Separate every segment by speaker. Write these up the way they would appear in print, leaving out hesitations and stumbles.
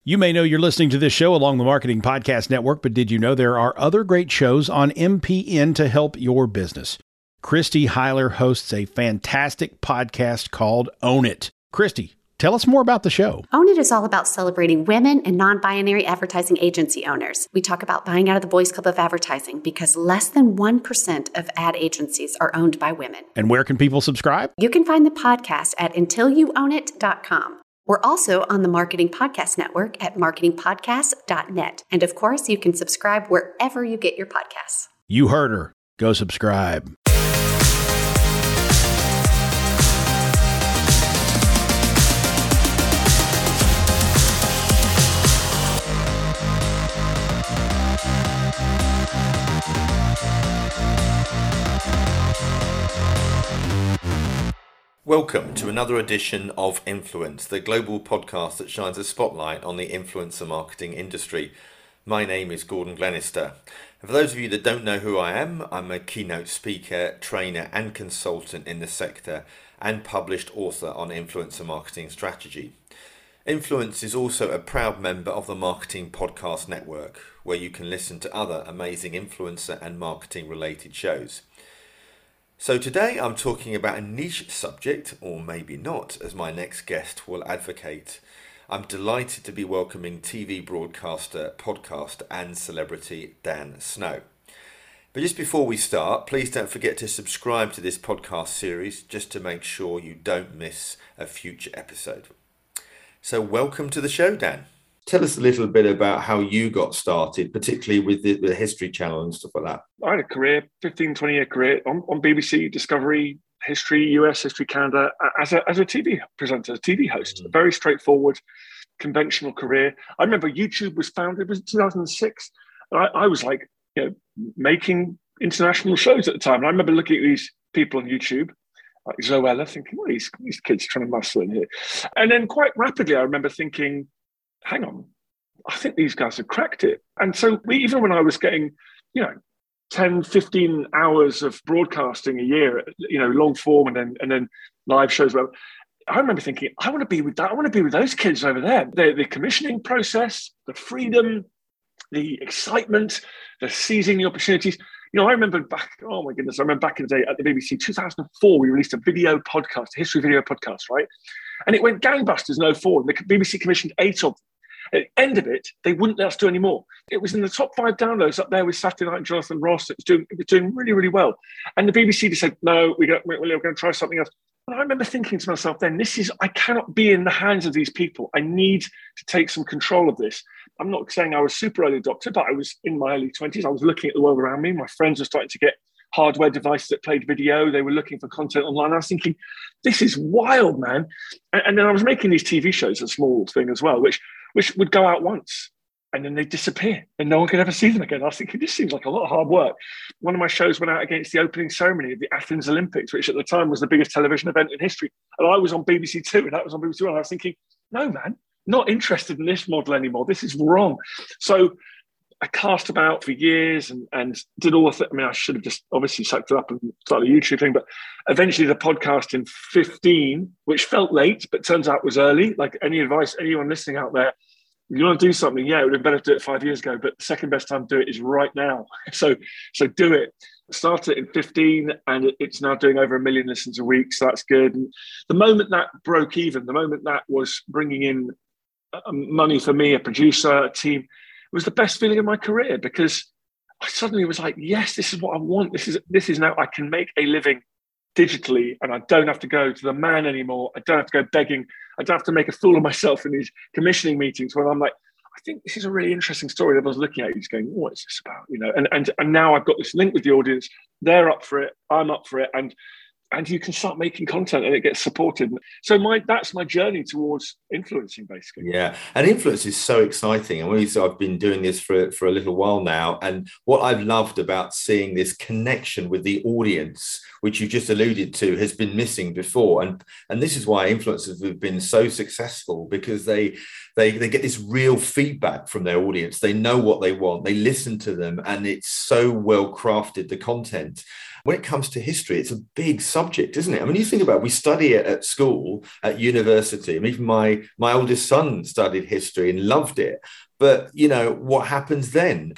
Speaker 1: You may know you're listening to this show along the Marketing Podcast Network, but did you know there are other great shows on MPN to help your business? Christy Heiler hosts a fantastic podcast called Own It. Christy, tell us more about the show.
Speaker 2: Own It is all about celebrating women and non-binary advertising agency owners. We talk about buying out of the Boys Club of Advertising because less than 1% of ad agencies are owned by women.
Speaker 1: And where can people subscribe?
Speaker 2: You can find the podcast at untilyouownit.com. We're also on the Marketing Podcast Network at marketingpodcast.net. And of course, you can subscribe wherever you get your podcasts.
Speaker 1: You heard her. Go subscribe.
Speaker 3: Welcome to another edition of Influence, the global podcast that shines a spotlight on the influencer marketing industry. My name is Gordon Glenister. And for those of you that don't know who I am, I'm a keynote speaker, trainer and consultant in the sector and published author on influencer marketing strategy. Influence is also a proud member of the Marketing Podcast Network, where you can listen to other amazing influencer and marketing related shows. So today I'm talking about a niche subject, or maybe not, as my next guest will advocate. I'm delighted to be welcoming TV broadcaster, podcast and celebrity Dan Snow. But just before we start, please don't forget to subscribe to this podcast series just to make sure you don't miss a future episode. So welcome to the show, Dan. Tell us a little bit about how you got started, particularly with the History Channel and stuff like that.
Speaker 4: I had a career, 15, 20-year career on BBC, Discovery, History, US, History Canada, as a TV presenter, a TV host. A very straightforward, conventional career. I remember YouTube was founded, it was 2006. And I was like, making international shows at the time. And I remember looking at these people on YouTube, like Zoella, thinking, well, these kids trying to muscle in here. And then quite rapidly, I remember thinking, hang on, I think these guys have cracked it. And so even when I was getting, 10, 15 hours of broadcasting a year, long form and then live shows, I remember thinking, I want to be with that. I want to be with those kids over there. The commissioning process, the freedom, the excitement, the seizing the opportunities. I remember back in the day at the BBC, 2004, we released a video podcast, a history video podcast, right? And it went gangbusters in 2004. The BBC commissioned 8 of them. At the end of it, they wouldn't let us do any more. It was in the top 5 downloads up there with Saturday Night and Jonathan Ross. It was doing really, really well. And the BBC just said, no, we're going to try something else. And I remember thinking to myself then, I cannot be in the hands of these people. I need to take some control of this. I'm not saying I was super early adopter, but I was in my early 20s. I was looking at the world around me. My friends were starting to get hardware devices that played video. They were looking for content online. I was thinking, this is wild, man. And then I was making these TV shows, a small thing as well, which would go out once and then they'd disappear and no one could ever see them again. I was thinking, this seems like a lot of hard work. One of my shows went out against the opening ceremony of the Athens Olympics, which at the time was the biggest television event in history. And I was on BBC Two and that was on BBC One. I was thinking, no, man, not interested in this model anymore. This is wrong. So I cast about for years and did all the I should have just obviously sucked it up and started a YouTube thing, but eventually the podcast in 15, which felt late, but turns out was early. Like any advice, anyone listening out there, if you want to do something, it would have been better to do it 5 years ago, but the second best time to do it is right now. So do it. Started it in 15 and it's now doing over 1 million listens a week. So that's good. And the moment that broke even, the moment that was bringing in money for me, a producer, a team, it was the best feeling of my career because I suddenly was like, yes, this is what I want. This is now I can make a living digitally and I don't have to go to the man anymore. I don't have to go begging. I don't have to make a fool of myself in these commissioning meetings when I'm like, I think this is a really interesting story that I was looking at. He's going, what is this about? And now I've got this link with the audience. They're up for it. I'm up for it. And you can start making content and it gets supported. So that's my journey towards influencing, basically.
Speaker 3: Yeah, and influence is so exciting. And I've been doing this for a little while now. And what I've loved about seeing this connection with the audience, which you just alluded to, has been missing before. And this is why influencers have been so successful, because they They get this real feedback from their audience. They know what they want. They listen to them, and it's so well crafted, the content. When it comes to history, it's a big subject, isn't it? I mean, you think about it, we study it at school, at university. I mean, even my oldest son studied history and loved it. But, you know, what happens then?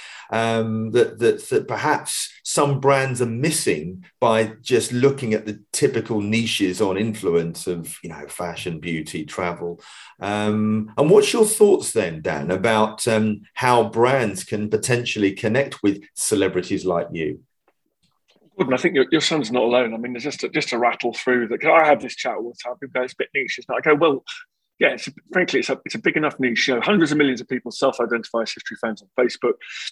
Speaker 3: That perhaps some brands are missing by just looking at the typical niches on influence of, you know, fashion, beauty, travel. And what's your thoughts then, Dan, about how brands can potentially connect with celebrities like you?
Speaker 4: Gordon, I think your son's not alone. I mean, there's just to rattle through that. I have this chat all the time. People go, it's a bit niche. I go, well, yeah, frankly, it's a big enough niche. You know, hundreds of millions of people self-identify as history fans on Facebook.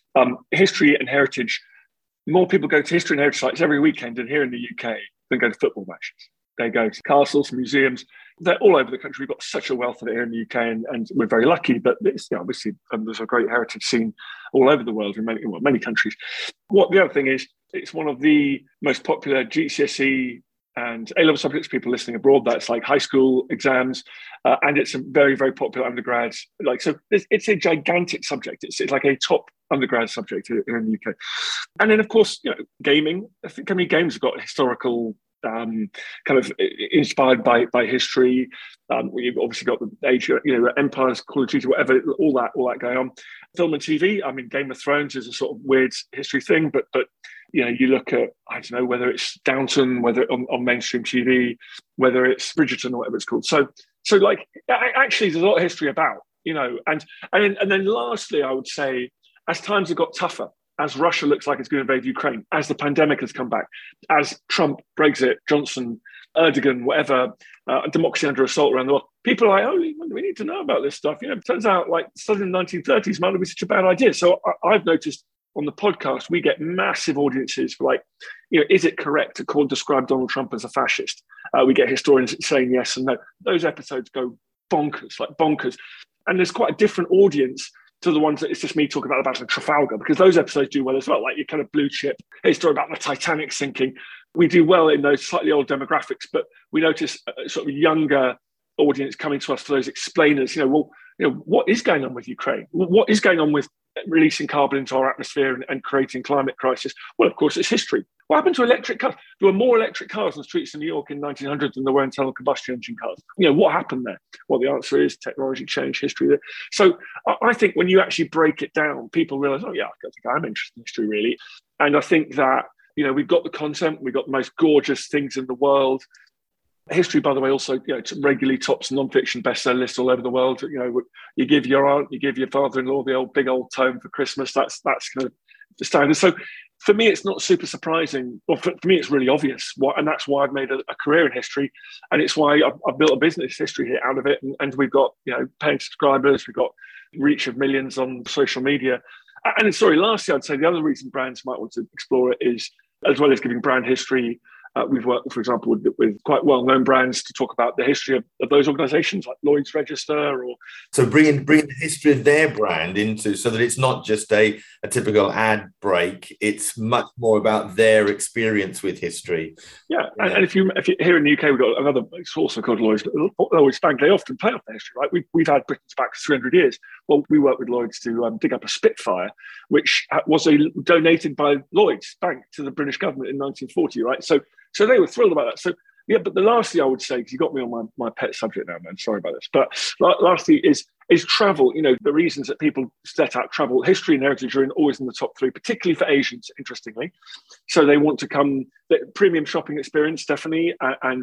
Speaker 4: History and heritage, more people go to history and heritage sites every weekend and here in the UK than go to football matches. They go to castles, museums. They're all over the country. We've got such a wealth of it here in the UK, and we're very lucky. But it's, you know, obviously, there's a great heritage scene all over the world in many countries. What the other thing is, it's one of the most popular GCSE and A-level subjects, people listening abroad. That's like high school exams, and it's a very, very popular undergrad. So it's a gigantic subject. It's like a top undergrad subject here in the UK. And then, of course, you know, gaming. I think games have got historical, kind of inspired by history. We've obviously got the age, you know, Empires, Call of Duty, whatever, all that going on. Film and TV. I mean, Game of Thrones is a sort of weird history thing, but you know, you look at, I don't know, whether it's Downton, whether on mainstream TV, whether it's Bridgerton or whatever it's called. So like, actually, there's a lot of history about, you know, and then lastly, I would say, as times have got tougher, as Russia looks like it's going to invade Ukraine, as the pandemic has come back, as Trump, Brexit, Johnson, Erdogan, whatever, democracy under assault around the world, people are like, oh, we need to know about this stuff. You know, it turns out like studying the 1930s might not be such a bad idea. So I've noticed on the podcast, we get massive audiences for like, you know, is it correct to describe Donald Trump as a fascist? We get historians saying yes and no. Those episodes go bonkers. And there's quite a different audience to the ones that it's just me talking about the Battle of Trafalgar, because those episodes do well as well. Like your kind of blue chip, a story about the Titanic sinking. We do well in those slightly old demographics, but we notice a sort of younger audience coming to us for those explainers. You know, what is going on with Ukraine? What is going on with releasing carbon into our atmosphere and creating climate crisis? Well, of course, it's history. What happened to electric cars? There were more electric cars on the streets in New York in 1900 than there were internal combustion engine cars. You know, what happened there? Well, the answer is technology change, history there. So I think when you actually break it down, people realize, oh, yeah, I think I'm interested in history, really. And I think that, you know, we've got the content, we've got the most gorgeous things in the world. History, by the way, also, you know, regularly tops non-fiction bestseller lists all over the world. You know, you give your aunt, you give your father-in-law the big old tome for Christmas. That's kind of the standard. So for me, it's not super surprising. Well, for me, it's really obvious. And that's why I've made a career in history. And it's why I've built a business history here out of it. And we've got, you know, paying subscribers. We've got reach of millions on social media. And sorry, lastly, I'd say the other reason brands might want to explore it is, as well as giving brand history, we've worked, for example, with quite well-known brands to talk about the history of those organisations, like Lloyd's Register.
Speaker 3: So bringing the history of their brand into, so that it's not just a typical ad break. It's much more about their experience with history.
Speaker 4: Yeah. And if you here in the UK, we've got another source called Lloyd's Bank. They often play off the history, right? We've had Britain's back for 300 years. Well, we worked with Lloyd's to dig up a Spitfire, which was donated by Lloyd's Bank to the British government in 1940, right? So they were thrilled about that. So, yeah, but the last thing I would say, because you got me on my pet subject now, man, sorry about this. But lastly is travel. You know, the reasons that people set out travel, history and heritage are always in the top three, particularly for Asians, interestingly. So they want to come, the premium shopping experience, definitely, and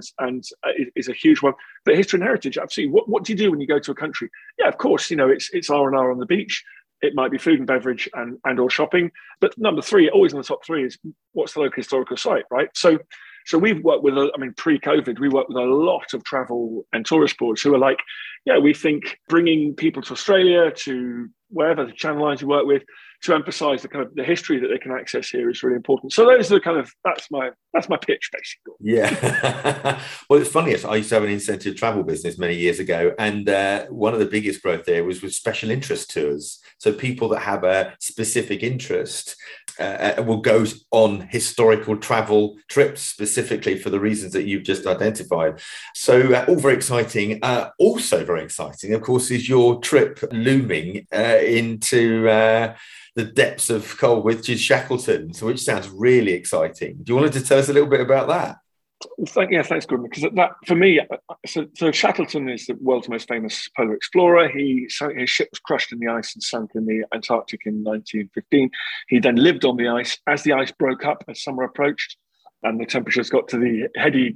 Speaker 4: is a huge one. But history and heritage, absolutely. What do you do when you go to a country? Yeah, of course, you know, it's R&R on the beach. It might be food and beverage and or shopping. But number three, always in the top three, is what's the local historical site, right? So we've worked with, pre-COVID, we worked with a lot of travel and tourist boards who are like, yeah, we think bringing people to Australia, to wherever the Channel Islands you work with, to emphasise the kind of the history that they can access here is really important. So those are that's my pitch, basically.
Speaker 3: Yeah. Well, it's funny. I used to have an incentive travel business many years ago, and one of the biggest growth there was with special interest tours. So people that have a specific interest, will go on historical travel trips specifically for the reasons that you've just identified. So all very exciting. Also very exciting, of course, is your trip looming into the depths of coal, which is Shackleton, so which sounds really exciting. Do you want to tell us a little bit about that?
Speaker 4: Thanks, Gordon. Because that, for me, so Shackleton is the world's most famous polar explorer. His ship was crushed in the ice and sunk in the Antarctic in 1915. He then lived on the ice. As the ice broke up, as summer approached, and the temperatures got to the heady,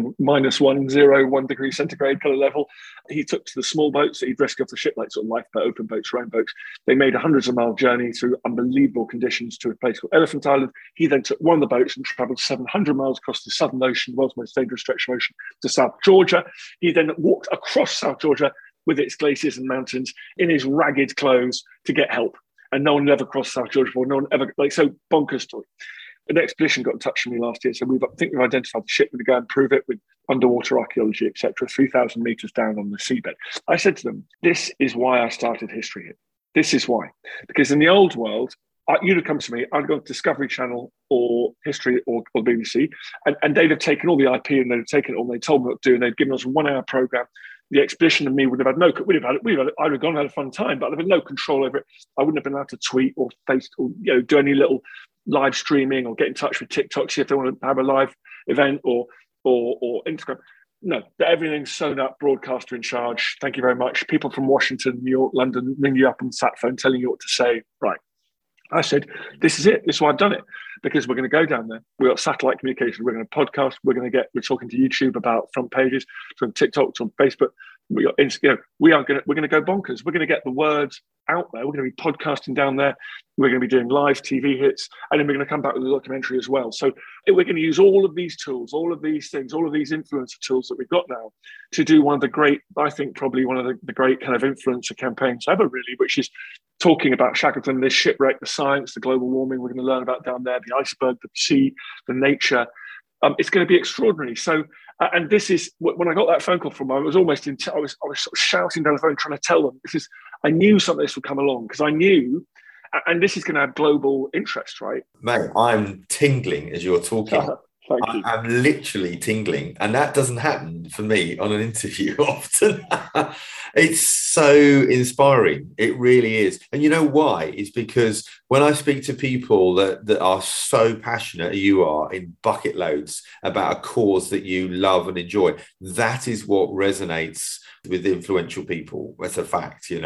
Speaker 4: -1 degree centigrade kind of level, he took to the small boats that he'd rescued off the ship, like sort of lifeboat, open boats, rowboats. They made a hundreds of mile journey through unbelievable conditions to a place called Elephant Island. He then took one of the boats and travelled 700 miles across the Southern Ocean, the world's most dangerous stretch of ocean, to South Georgia. He then walked across South Georgia with its glaciers and mountains in his ragged clothes to get help. And no one had ever crossed South Georgia before. No one ever, so bonkers story. An expedition got in touch with me last year, so I think we've identified the ship. We're going to go and prove it with underwater archaeology, etc., 3,000 meters down on the seabed. I said to them, this is why I started history here. This is why. Because in the old world, you'd have come to me, I'd go to Discovery Channel or History or BBC, and they'd have taken all the IP and they'd have taken it all, and they told me what to do, and they'd given us a 1 hour program. The expedition and me would have had I'd have gone and had a fun time, but I'd have had no control over it. I wouldn't have been allowed to tweet or face or do any little live streaming or get in touch with TikTok, see if they want to have a live event or Instagram. No, everything's sewn up, broadcaster in charge. Thank you very much. People from Washington, New York, London ring you up on the sat phone telling you what to say. Right. I said, this is it. This is why I've done it. Because we're going to go down there. We've got satellite communication. We're going to podcast. We're talking to YouTube about front pages, from TikTok, to Facebook. We're going to go bonkers. We're going to get the words out there. We're going to be podcasting down there. We're going to be doing live TV hits, and then we're going to come back with a documentary as well. So we're going to use all of these tools, all of these things, all of these influencer tools that we've got now to do one of the great, I think probably one of the great kind of influencer campaigns ever, really, which is talking about Shackleton, this shipwreck, the science, the global warming we're going to learn about down there, the iceberg, the sea, the nature. It's going to be extraordinary. So, and this is when I got that phone call from them, I was almost I was sort of shouting down the phone, trying to tell them I knew something like this would come along, because I knew, and this is going to have global interest, right?
Speaker 3: Mate, I'm tingling as you're talking.
Speaker 4: Thank you.
Speaker 3: I'm literally tingling, and that doesn't happen for me on an interview often. It's so inspiring. It really is. And you know why? It's because when I speak to people that are so passionate as you are, in bucket loads, about a cause that you love and enjoy, that is what resonates with influential people. That's a fact, I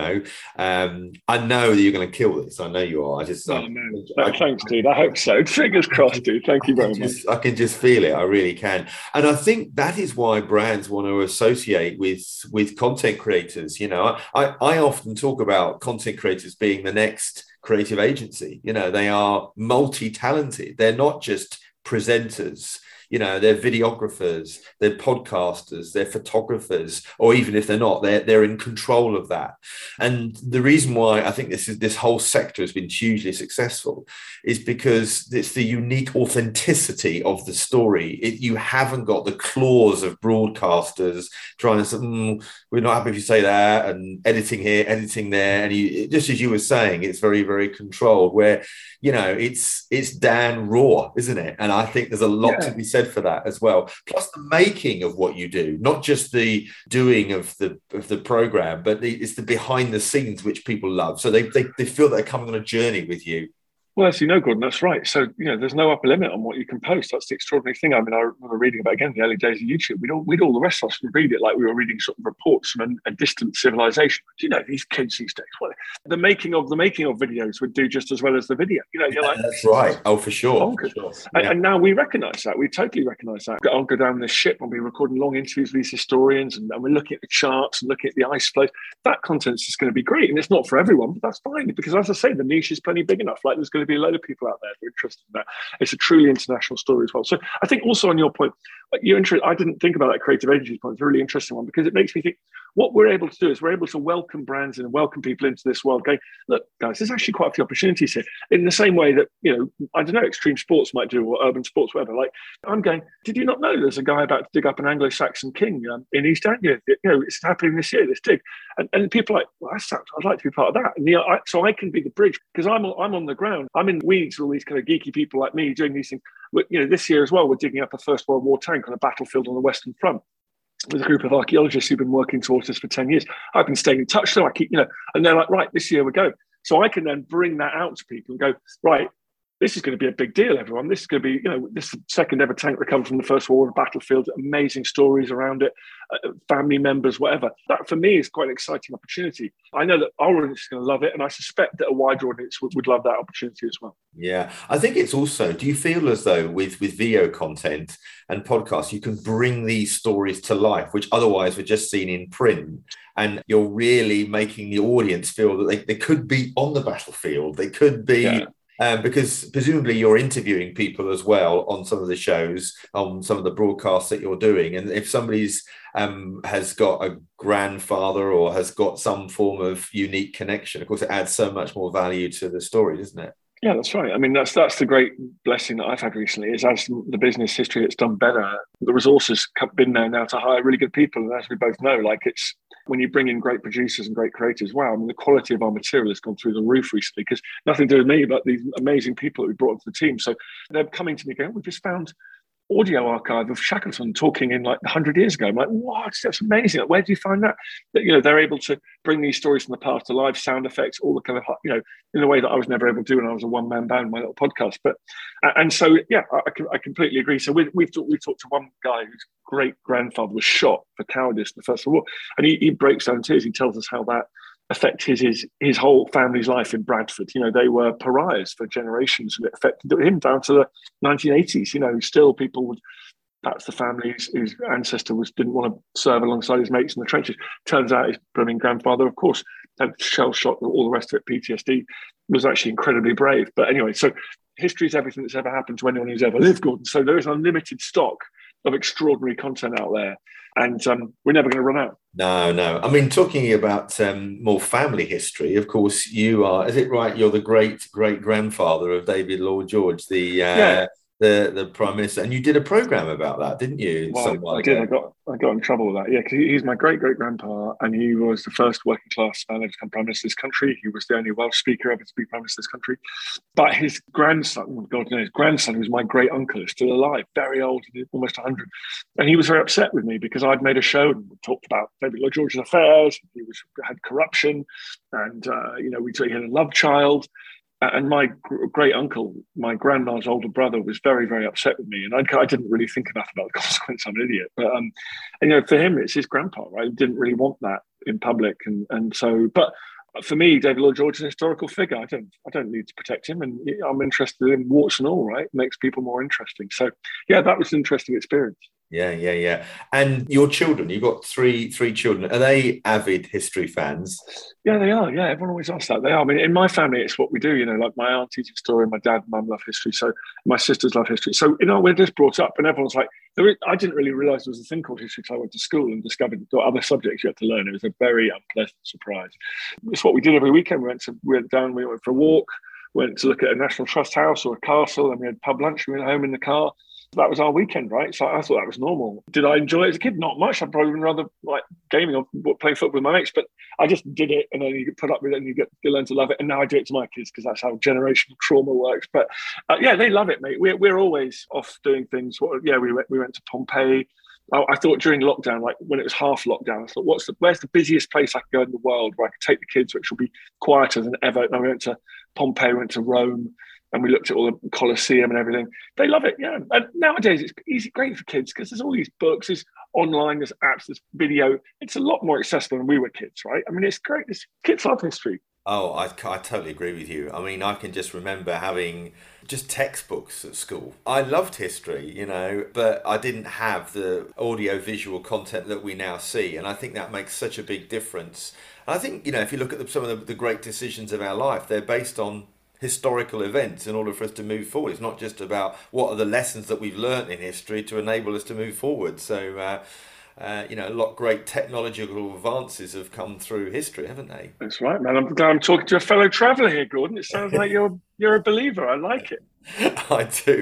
Speaker 3: know that you're going to kill this. I know you are.
Speaker 4: Thanks, dude. I hope so. Fingers crossed, dude. Thank you very much.
Speaker 3: I can just feel it. I really can. And I think that is why brands want to associate with content creators. I often talk about content creators being the next creative agency. They are multi-talented. They're not just presenters. They're videographers, they're podcasters, they're photographers, or even if they're not, they're in control of that. And the reason why I think this whole sector has been hugely successful is because it's the unique authenticity of the story. You haven't got the claws of broadcasters trying to say, we're not happy if you say that, and editing here, editing there. And just as you were saying, it's very, very controlled, where, it's Dan Raw, isn't it? And I think there's a lot to be said for that as well. Plus the making of what you do, not just the doing of the program, but it's the behind the scenes which people love. So they feel they're coming on a journey with you.
Speaker 4: Well, as you know, Gordon, that's right. So, there's no upper limit on what you can post. That's the extraordinary thing. I mean, I remember reading about, again, the early days of YouTube. We'd all the rest of us would read it like we were reading sort of reports from a distant civilization. But, these kids these days, the making of videos would do just as well as the video. You're like,
Speaker 3: that's right. Oh, for sure.
Speaker 4: For sure. And now we recognise that. We totally recognise that. I'll go down this ship and be recording long interviews with these historians, and we're looking at the charts and looking at the ice flows. That content is going to be great. And it's not for everyone, but that's fine. Because as I say, the niche is plenty big enough. Like, there's going to be a load of people out there who are interested in that. It's a truly international story as well. So I think also on your point, I didn't think about that creative agency point. It's a really interesting one, because it makes me think, what we're able to do is we're able to welcome brands and welcome people into this world going, look, guys, there's actually quite a few opportunities here. In the same way that, I don't know, extreme sports might do, or urban sports, whatever. Like, I'm going, did you not know there's a guy about to dig up an Anglo-Saxon king in East Anglia? It's happening this year, this dig. And people are like, well, that sounds, I'd like to be part of that. And so I can be the bridge, because I'm on the ground. I'm in weeds with all these kind of geeky people like me doing these things. This year as well, we're digging up a First World War tank on a battlefield on the Western Front with a group of archaeologists who've been working towards this for 10 years. I've been staying in touch, so I keep, and they're like, right, this year we're going. So I can then bring that out to people and go, right, this is going to be a big deal, everyone. This is going to be, this second ever tank recovered from the First World War battlefield, amazing stories around it, family members, whatever. That for me is quite an exciting opportunity. I know that our audience is going to love it, and I suspect that a wider audience would love that opportunity as well.
Speaker 3: Yeah, I think it's also, do you feel as though with video content and podcasts, you can bring these stories to life, which otherwise were just seen in print, and you're really making the audience feel that they could be on the battlefield, they could be... Yeah. Because presumably you're interviewing people as well on some of the shows, on some of the broadcasts that you're doing. And if somebody's has got a grandfather or has got some form of unique connection, of course, it adds so much more value to the story, doesn't it?
Speaker 4: Yeah, that's right. I mean, that's the great blessing that I've had recently, is as the business history has done better, the resources have been there now to hire really good people. And as we both know, like, it's when you bring in great producers and great creators, wow, I mean, the quality of our material has gone through the roof recently, because nothing to do with me, but these amazing people that we brought into the team. So they're coming to me going, we've just found audio archive of Shackleton talking in like 100 years ago. I'm like, what? That's amazing. Where do you find that? They're able to bring these stories from the past to life, sound effects, all the kind of, in a way that I was never able to do when I was a one-man band, my little podcast. But, and so, yeah, I completely agree. So we've talked to one guy whose great-grandfather was shot for cowardice in the First World War. And he breaks down in tears. He tells us how that affected his whole family's life in Bradford. They were pariahs for generations, and it affected him down to the 1980s. Still people would, perhaps the family whose ancestor didn't want to serve alongside his mates in the trenches. Turns out his blooming grandfather, of course, had shell shock and all the rest of it, PTSD, was actually incredibly brave. But anyway, so history is everything that's ever happened to anyone who's ever lived, Gordon. So there is an unlimited stock of extraordinary content out there, and we're never going to run out.
Speaker 3: No. I mean, talking about more family history, of course, you are, is it right, you're the great-great-grandfather of David Lloyd George, the Prime Minister, and you did a programme about that, didn't you?
Speaker 4: Well, I did. I got in trouble with that. Yeah, because he's my great-great-grandpa, and he was the first working-class man to become Prime Minister of this country. He was the only Welsh speaker ever to be Prime Minister of this country. But his grandson, his grandson, who was my great-uncle, is still alive, very old, almost 100. And he was very upset with me because I'd made a show and talked about David Lloyd George's affairs. He had corruption, and he had a love child. And my great uncle, my grandma's older brother, was very, very upset with me, and I didn't really think enough about the consequence. I'm an idiot, but for him, it's his grandpa. Right? He didn't really want that in public, and so. But for me, David Lloyd George is an historical figure. I don't need to protect him, and I'm interested in warts and all. Right, it makes people more interesting. So yeah, that was an interesting experience.
Speaker 3: Yeah. And your children, you've got three children. Are they avid history fans?
Speaker 4: Yeah, they are. Yeah, everyone always asks that. They are. I mean, in my family, it's what we do. Like my auntie's historian, my dad and mum love history. So my sisters love history. So, we're just brought up, and everyone's like, I didn't really realise there was a thing called history until I went to school and discovered there were other subjects you had to learn. It was a very unpleasant surprise. It's what we did every weekend. We went for a walk, went to look at a National Trust house or a castle, and we had pub lunch. We went home in the car. That was our weekend, right? So I thought that was normal. Did I enjoy it as a kid? Not much. I'd probably rather like gaming or playing football with my mates, but I just did it, and then you put up with it and you learn to love it. And now I do it to my kids because that's how generational trauma works. But they love it, mate. We're always off doing things. We went to Pompeii. I thought during lockdown, like when it was half lockdown, I thought, where's the busiest place I could go in the world where I could take the kids, which will be quieter than ever? And we went to Pompeii, went to Rome, and we looked at all the Colosseum and everything. They love it, yeah. And nowadays it's easy, great for kids because there's all these books, there's online, there's apps, there's video. It's a lot more accessible than we were kids, right? I mean, it's great. Kids love history.
Speaker 3: Oh, I totally agree with you. I mean, I can just remember having just textbooks at school. I loved history, but I didn't have the audio-visual content that we now see. And I think that makes such a big difference. And I think, if you look at some of the great decisions of our life, they're based on historical events in order for us to move forward. It's not just about what are the lessons that we've learned in history to enable us to move forward. So a lot of great technological advances have come through history, haven't they?
Speaker 4: That's right, man. I'm glad I'm talking to a fellow traveller here, Gordon. It sounds like you're a believer. I like it.
Speaker 3: I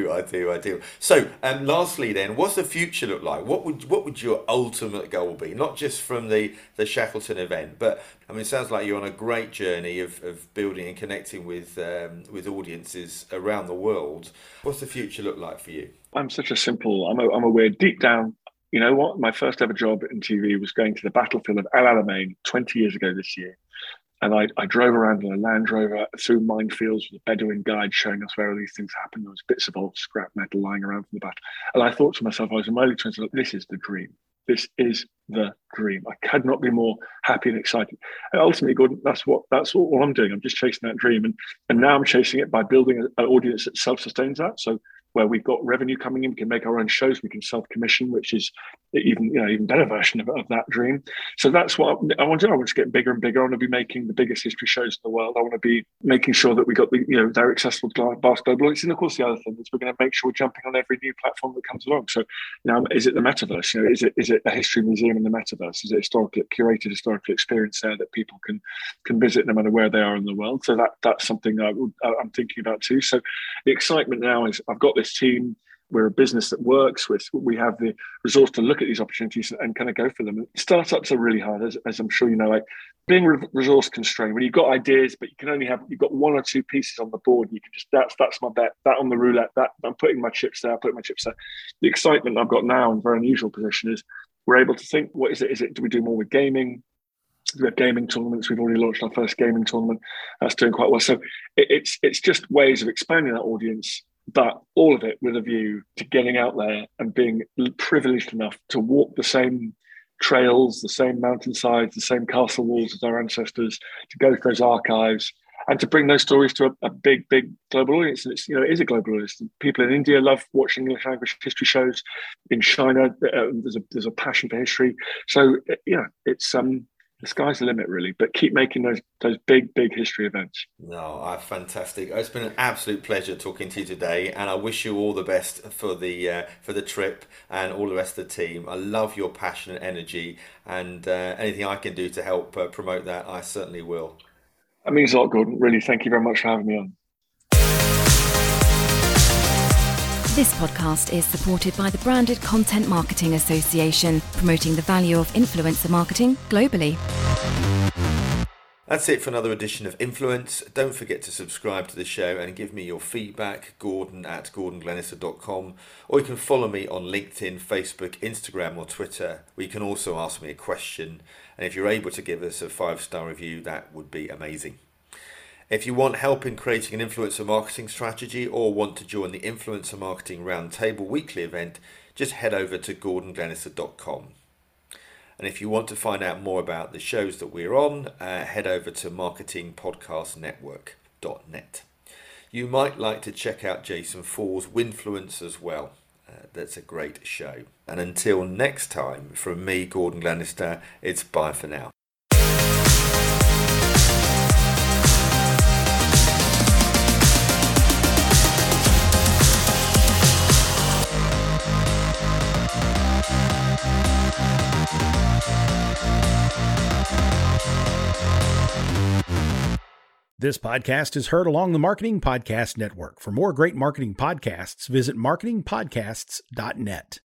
Speaker 3: do. So, lastly, then, what's the future look like? What would your ultimate goal be? Not just from the Shackleton event, but I mean, it sounds like you're on a great journey of building and connecting with audiences around the world. What's the future look like for you?
Speaker 4: I'm such a simple. I'm aware deep down. You know what? My first ever job in TV was going to the battlefield of El Alamein 20 years ago this year. And I drove around in a Land Rover through minefields with a Bedouin guide showing us where all these things happen. There was bits of old scrap metal lying around from the battle. And I thought to myself, I was in my early 20s, this is the dream. This is the dream. I could not be more happy and excited. And ultimately, Gordon, that's all I'm doing. I'm just chasing that dream. And now I'm chasing it by building an audience that self-sustains that. So where we've got revenue coming in, we can make our own shows, we can self-commission, which is even better version of that dream. So that's what I want to do. I want to get bigger and bigger. I want to be making the biggest history shows in the world. I want to be making sure that we got they're accessible to vast global audience. And of course, the other thing is we're going to make sure we're jumping on every new platform that comes along. So now, is it the metaverse? Is it a history museum in the metaverse? Is it curated historical experience there that people can visit no matter where they are in the world? So that's something I'm thinking about too. So the excitement now is I've got this team. We're a business that works with. We have the resource to look at these opportunities and kind of go for them. Startups are really hard, as I'm sure you know. Like being resource constrained, when you've got ideas, but you've got one or two pieces on the board. You can just that's my bet. That on the roulette. That I'm putting my chips there. The excitement I've got now in a very unusual position is we're able to think. What is it? Do we do more with gaming? We have gaming tournaments. We've already launched our first gaming tournament. That's doing quite well. So it's just ways of expanding that audience. But all of it with a view to getting out there and being privileged enough to walk the same trails, the same mountainsides, the same castle walls as our ancestors, to go to those archives and to bring those stories to a big, big global audience. And it is a global audience. People in India love watching English language history shows. In China, there's a passion for history. So, it's the sky's the limit, really, but keep making those big history events.
Speaker 3: No, fantastic. It's been an absolute pleasure talking to you today, and I wish you all the best for the trip and all the rest of the team. I love your passion and energy, and anything I can do to help promote that, I certainly will.
Speaker 4: That means a lot, Gordon. Really, thank you very much for having me on.
Speaker 5: This podcast is supported by the Branded Content Marketing Association, promoting the value of influencer marketing globally.
Speaker 3: That's it for another edition of Influence. Don't forget to subscribe to the show and give me your feedback, gordon@gordonglenister.com, or you can follow me on LinkedIn, Facebook, Instagram or Twitter, where you can also ask me a question. And if you're able to give us a 5-star review, that would be amazing. If you want help in creating an influencer marketing strategy or want to join the Influencer Marketing Roundtable weekly event, just head over to gordonglenister.com. And if you want to find out more about the shows that we're on, head over to marketingpodcastnetwork.net. You might like to check out Jason Fall's Winfluence as well. That's a great show. And until next time, from me, Gordon Glenister, it's bye for now.
Speaker 1: This podcast is heard along the Marketing Podcast Network. For more great marketing podcasts, visit marketingpodcasts.net.